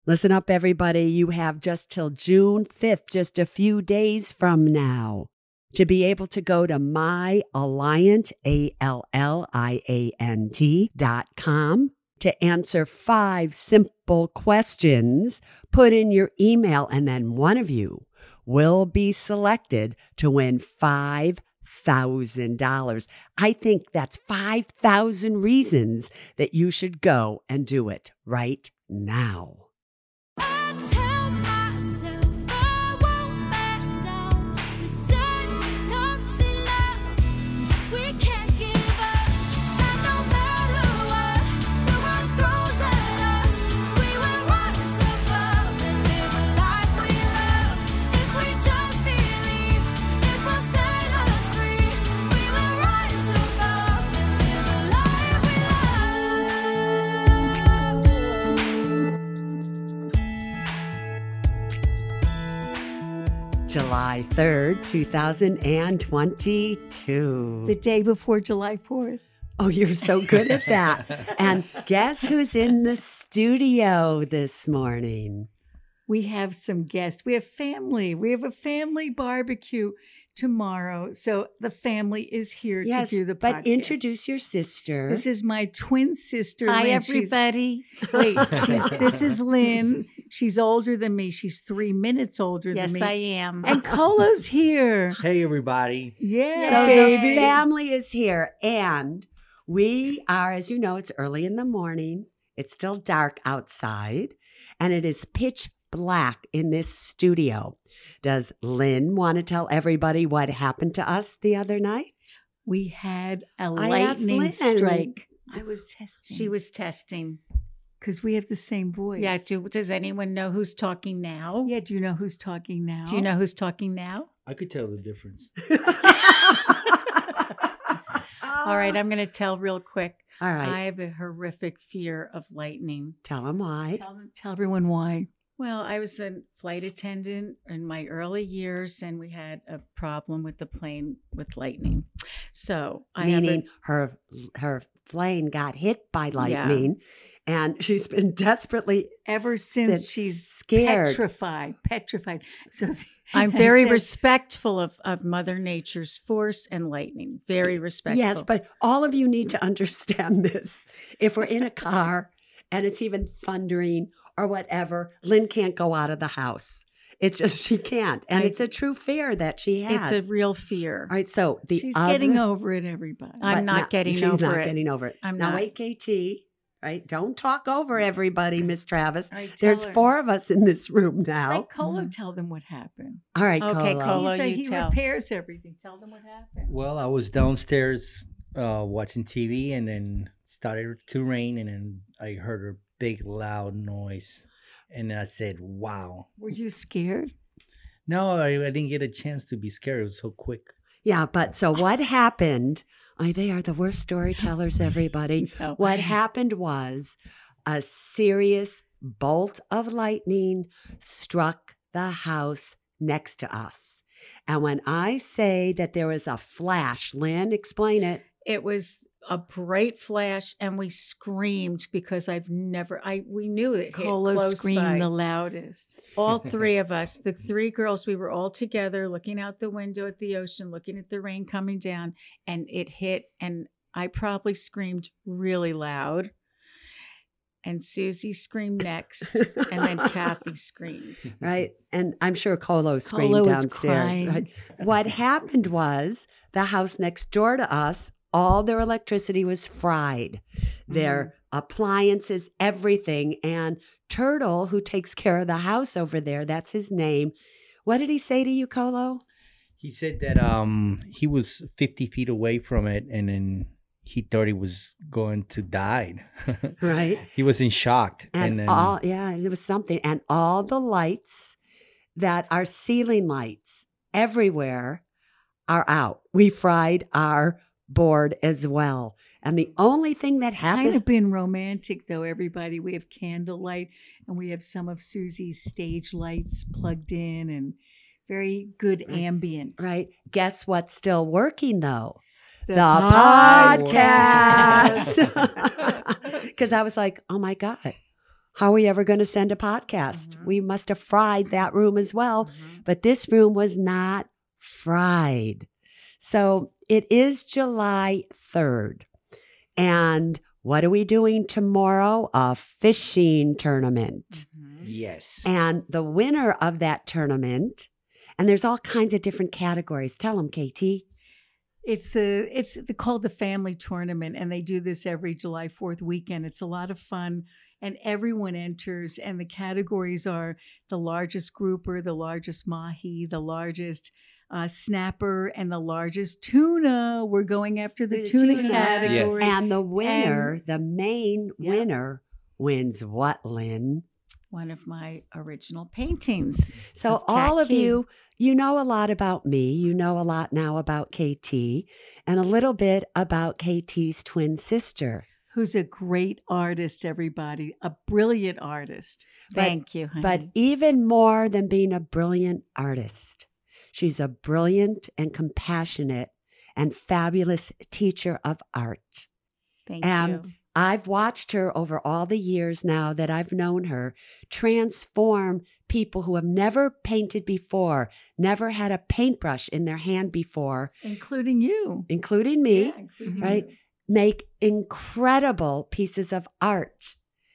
Listen up, everybody. You have just till June 5th, just a few days from now, to be able to go to myalliant, ALLIANT.com to answer 5 simple questions. Put in your email, and then one of you will be selected to win $5,000. I think that's 5,000 reasons that you should go and do it right now. July 3rd, 2022. The day before July 4th. Oh, you're so good at that. And guess who's in the studio this morning? We have some guests. We have family. We have a family barbecue tomorrow. So the family is here to do the podcast. But introduce your sister. This is my twin sister. Hi, Lynn. everybody. This is Lynn. She's older than me. She's 3 minutes older than me. Yes, I am. And Colo's here. Hey, everybody. Yeah, So baby. the family is here. And we are, as you know, it's early in the morning. It's still dark outside. And it is pitch black in this studio. Does Lynn want to tell everybody what happened to us the other night? We had a I asked lightning Lynn. strike. I was testing. She was testing. Because we have the same voice. Yeah. Does anyone know who's talking now? Yeah, do you know who's talking now? Do you know who's talking now? I could tell the difference. All right, I'm going to tell real quick. All right. I have a horrific fear of lightning. Tell them why. Tell everyone why. Well, I was a flight attendant in my early years, and we had a problem with the plane with lightning. So Meaning her plane got hit by lightning, and she's been desperately ever since she's scared, petrified. So I'm very respectful of Mother Nature's force and lightning. Very respectful. Yes, but all of you need to understand this. If we're in a car and it's even thundering or whatever, Lynn can't go out of the house. It's just she can't. And it's a true fear that she has. It's a real fear. All right, so she's getting over it, everybody. I'm not getting over it. She's not getting over it. Now wait, KT. Right? Don't talk over everybody, Miss Travis. There's 4 of us in this room now. Let Colo tell them what happened. All right, okay, Colo. He repairs everything. Tell them what happened. Well, I was downstairs watching TV, and then started to rain, and then I heard a big, loud noise. And I said, wow. Were you scared? No, I didn't get a chance to be scared. It was so quick. Yeah, but so what happened? They are the worst storytellers, everybody. No. What happened was a serious bolt of lightning struck the house next to us. And when I say that there was a flash, Lynn, explain it. It was a bright flash, and we screamed because we knew it hit Colo close screamed by. the loudest. All 3 of us, the 3 girls, we were all together looking out the window at the ocean, looking at the rain coming down, and it hit, and I probably screamed really loud. And Susie screamed next, and then Kathy screamed. Right. And I'm sure Colo screamed Colo was downstairs. crying. Right? What happened was the house next door to us, all their electricity was fried. Their appliances, everything. And Turtle, who takes care of the house over there, that's his name. What did he say to you, Colo? He said that he was 50 feet away from it, and then he thought he was going to die. Right. He was in shock. And then, it was something. And all the lights that are ceiling lights everywhere are out. We fried our board as well. And the only thing that happened... Kind of been romantic, though, everybody. We have candlelight, and we have some of Susie's stage lights plugged in, and very good ambient. Right. Guess what's still working, though? The podcast. Because I was like, oh, my God. how are we ever going to send a podcast? We must have fried that room as well. But this room was not fried. So it is July 3rd. And what are we doing tomorrow? A fishing tournament. Yes. And the winner of that tournament, and there's all kinds of different categories. Tell them, KT. It's called the family tournament, and they do this every July 4th weekend. It's a lot of fun, and everyone enters, and the categories are the largest grouper, the largest mahi, the largest snapper, and the largest tuna. We're going after the tuna category. Yes. And the winner, the main winner, wins what, Lynn? One of my original paintings. So of all Kat of Key. you know a lot about me. You know a lot now about KT and a little bit about KT's twin sister. Who's a great artist, everybody, a brilliant artist. Thank you, honey. But even more than being a brilliant artist, she's a brilliant and compassionate and fabulous teacher of art. Thank and you. I've watched her over all the years now that I've known her transform people who have never painted before, never had a paintbrush in their hand before, Including you. including me, Yeah, including right? you. Make incredible pieces of art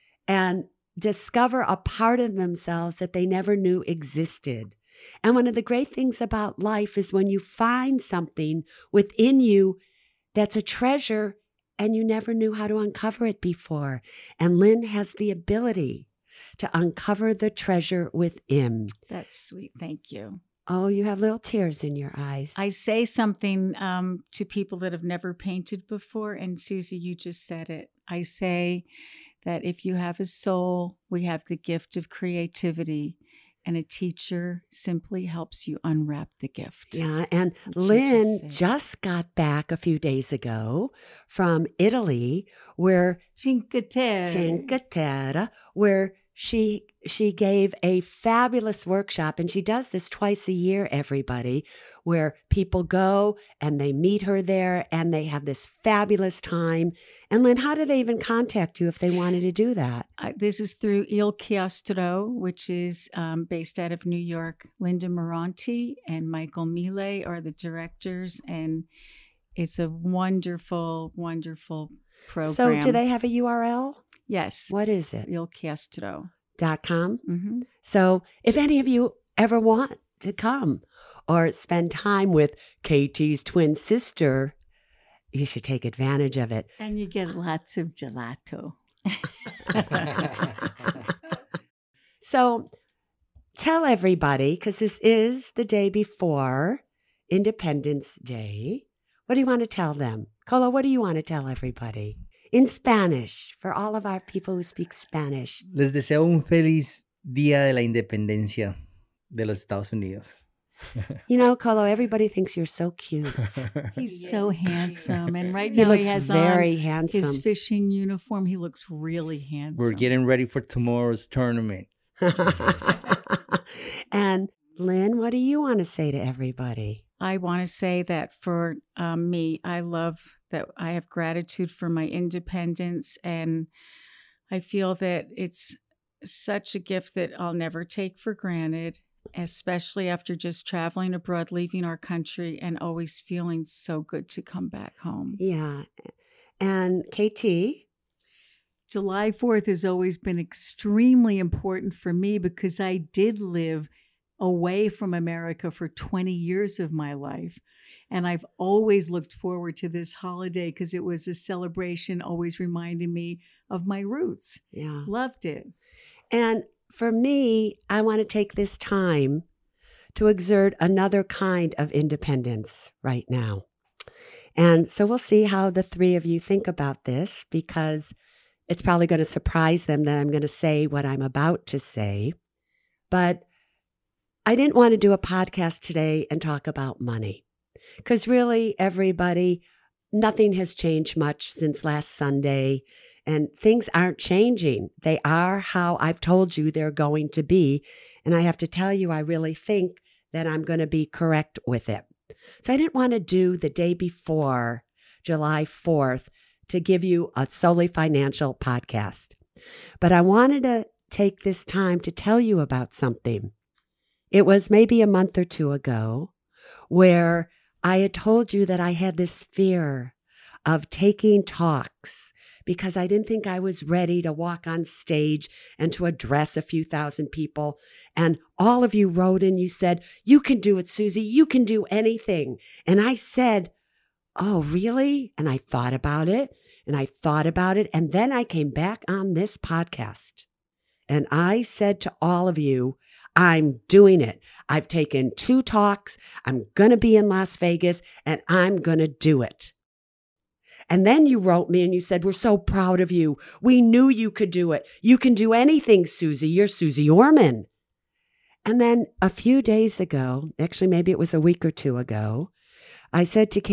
and discover a part of themselves that they never knew existed. And one of the great things about life is when you find something within you that's a treasure and you never knew how to uncover it before. And Lynn has the ability to uncover the treasure within. That's sweet. Thank you. Oh, you have little tears in your eyes. I say something to people that have never painted before, and Susie, you just said it. I say that if you have a soul, we have the gift of creativity, and a teacher simply helps you unwrap the gift. Yeah, and What you Lynn just said. just got back a few days ago from Italy, where Cinque Terre. Cinque Terre, where she gave a fabulous workshop, and she does this twice a year, everybody, where people go and they meet her there and they have this fabulous time. And Lynn, how do they even contact you if they wanted to do that? This is through Il Chiostro, which is based out of New York. Linda Moranti and Michael Mille are the directors, and it's a wonderful, wonderful program. So do they have a URL? Yes. What is it? Il Chiostro. .com? Mm-hmm. So if any of you ever want to come or spend time with KT's twin sister, you should take advantage of it. And you get lots of gelato. So tell everybody, because this is the day before Independence Day. What do you want to tell them? Cola, what do you want to tell everybody? In Spanish, for all of our people who speak Spanish. Les deseo un feliz Día de la Independencia de los Estados Unidos. You know, Colo, everybody thinks you're so cute. He's so handsome. And right He now looks he has very on handsome. his fishing uniform. He looks really handsome. We're getting ready for tomorrow's tournament. And Lynn, what do you want to say to everybody? I want to say that for me, I love that I have gratitude for my independence, and I feel that it's such a gift that I'll never take for granted, especially after just traveling abroad, leaving our country, and always feeling so good to come back home. Yeah. And KT? July 4th has always been extremely important for me because I did live away from America for 20 years of my life. And I've always looked forward to this holiday because it was a celebration, always reminding me of my roots. Yeah. Loved it. And for me, I want to take this time to exert another kind of independence right now. And so we'll see how the three of you think about this, because it's probably going to surprise them that I'm going to say what I'm about to say. But I didn't want to do a podcast today and talk about money, because really, everybody, nothing has changed much since last Sunday, and things aren't changing. They are how I've told you they're going to be. And I have to tell you, I really think that I'm going to be correct with it. So I didn't want to do the day before July 4th to give you a solely financial podcast. But I wanted to take this time to tell you about something. It was maybe a month or two ago where I had told you that I had this fear of taking talks because I didn't think I was ready to walk on stage and to address a few thousand people. And all of you wrote and you said, "You can do it, Susie. You can do anything." And I said, "Oh, really?" And I thought about it and I thought about it. And then I came back on this podcast and I said to all of you, I'm doing it. I've taken 2 talks. I'm going to be in Las Vegas and I'm going to do it. And then you wrote me and you said, "We're so proud of you. We knew you could do it. You can do anything, Susie. You're Susie Orman." And then a few days ago, actually maybe it was a week or 2 ago, I said to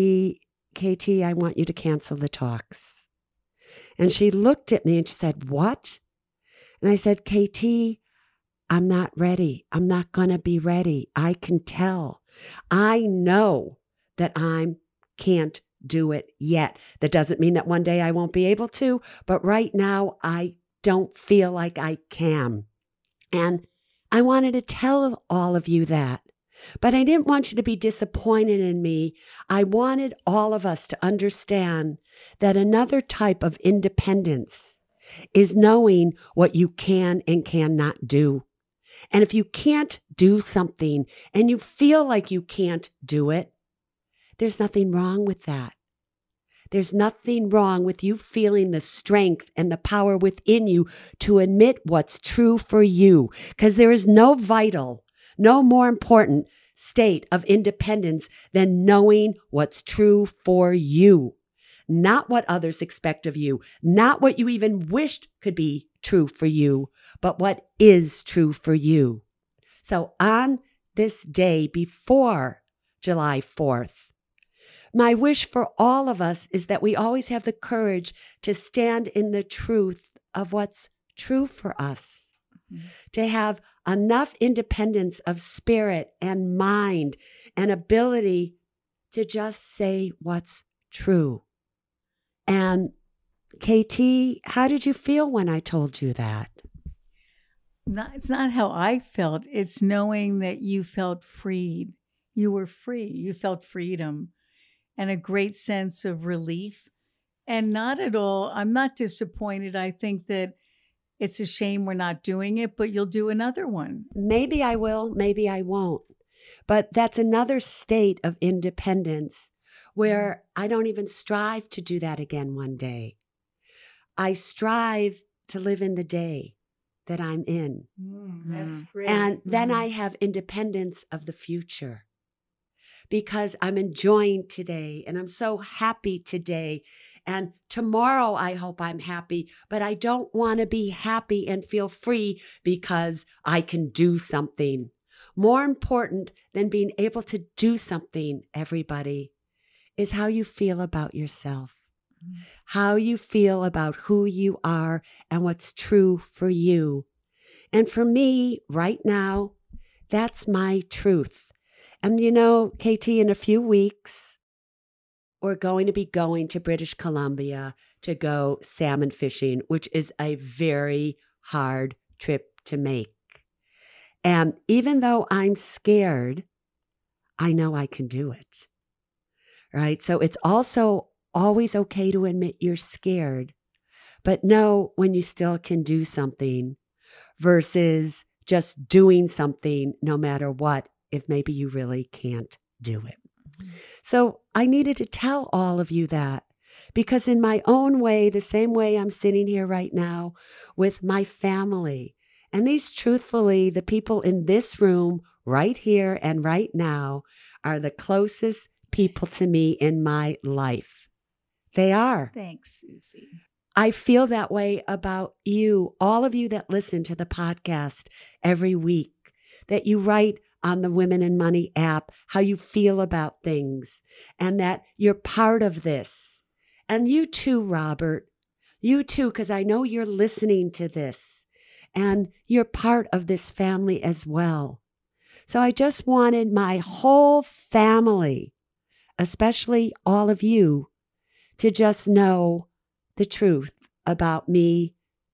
KT, "I want you to cancel the talks." And she looked at me and she said, "What?" And I said, "KT, I'm not ready. I'm not going to be ready. I can tell. I know that I can't do it yet. That doesn't mean that one day I won't be able to, but right now I don't feel like I can." And I wanted to tell all of you that, but I didn't want you to be disappointed in me. I wanted all of us to understand that another type of independence is knowing what you can and cannot do. And if you can't do something and you feel like you can't do it, there's nothing wrong with that. There's nothing wrong with you feeling the strength and the power within you to admit what's true for you, because there is no vital, no more important state of independence than knowing what's true for you, not what others expect of you, not what you even wished could be true for you, but what is true for you. So on this day before July 4th, my wish for all of us is that we always have the courage to stand in the truth of what's true for us, to have enough independence of spirit and mind and ability to just say what's true. And KT, how did you feel when I told you that? It's not how I felt. It's knowing that you felt freed. You were free. You felt freedom and a great sense of relief. And not at all, I'm not disappointed. I think that it's a shame we're not doing it, but you'll do another one. Maybe I will, maybe I won't. But that's another state of independence where I don't even strive to do that again one day. I strive to live in the day that I'm in. That's great. And then I have independence of the future because I'm enjoying today and I'm so happy today. And tomorrow I hope I'm happy, but I don't want to be happy and feel free because I can do something. More important than being able to do something, everybody, is how you feel about yourself. How you feel about who you are and what's true for you. And for me, right now, that's my truth. And you know, KT, in a few weeks, we're going to be going to British Columbia to go salmon fishing, which is a very hard trip to make. And even though I'm scared, I know I can do it. Right? So it's also always okay to admit you're scared, but know when you still can do something versus just doing something no matter what, if maybe you really can't do it. So I needed to tell all of you that because in my own way, the same way I'm sitting here right now with my family, and these truthfully, the people in this room right here and right now are the closest people to me in my life. They are. Thanks, Susie. I feel that way about you, all of you that listen to the podcast every week, that you write on the Women and Money app how you feel about things and that you're part of this. And you too, Robert, you too, because I know you're listening to this and you're part of this family as well. So I just wanted my whole family, especially all of you, to just know the truth about me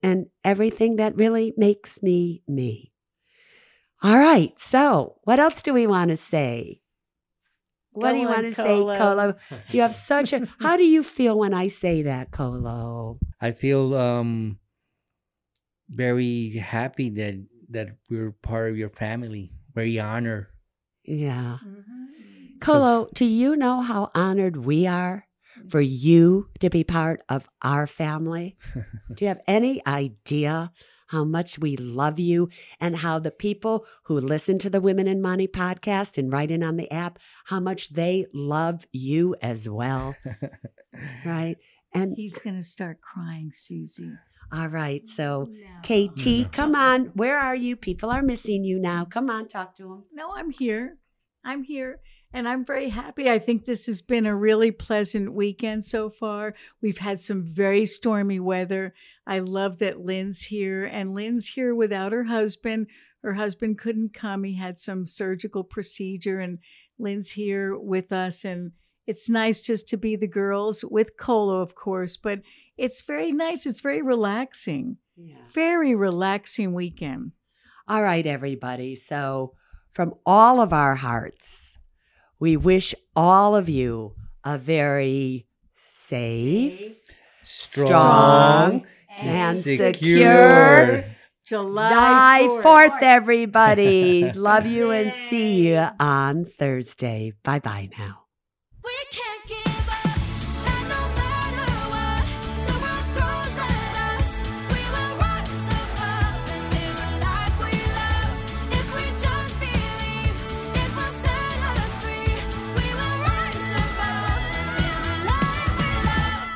and everything that really makes me me. All right. So what else do we want to say? What do you want to say, Colo? You have such a, how do you feel when I say that, Colo? I feel very happy that we're part of your family. Very honored. Yeah. Mm-hmm. Colo, do you know how honored we are for you to be part of our family? Do you have any idea how much we love you and how the people who listen to the Women in Money podcast and write in on the app, how much they love you as well, right? And He's going to start crying, Susie. all right, so No. KT, come on. Where are you? People are missing you now. Come on, talk to them. No, I'm here. I'm here. And I'm very happy. I think this has been a really pleasant weekend so far. We've had some very stormy weather. I love that Lynn's here. And Lynn's here without her husband. Her husband couldn't come. He had some surgical procedure. And Lynn's here with us. And it's nice just to be the girls with Colo, of course. But it's very nice. It's very relaxing. Yeah. Very relaxing weekend. All right, everybody. So from all of our hearts, we wish all of you a very safe, strong, and secure July 4th, everybody. Love you and see you on Thursday. Bye-bye now. We can't give up, and no matter what the world throws at us, we will rise above and live a life we love. If we just believe, it will set us free. We will rise above and live a life we love.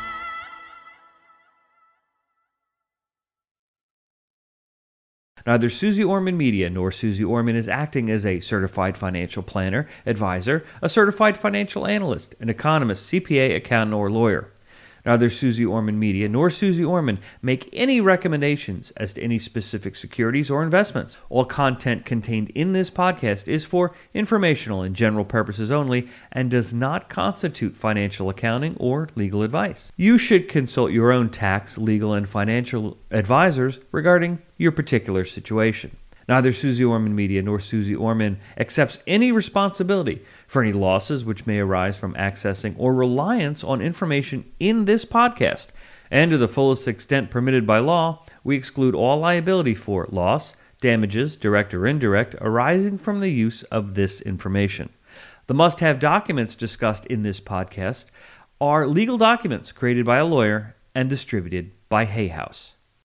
Neither Susie Orman Media nor Susie Orman is acting as a certified financial planner, advisor, a certified financial analyst, an economist, CPA, accountant, or lawyer. Neither Susie Orman Media nor Susie Orman make any recommendations as to any specific securities or investments. All content contained in this podcast is for informational and general purposes only and does not constitute financial accounting or legal advice. You should consult your own tax, legal, and financial advisors regarding your particular situation. Neither Susie Orman Media nor Susie Orman accepts any responsibility for any losses which may arise from accessing or reliance on information in this podcast. And to the fullest extent permitted by law, we exclude all liability for loss, damages, direct or indirect, arising from the use of this information. The must-have documents discussed in this podcast are legal documents created by a lawyer and distributed by Hay House.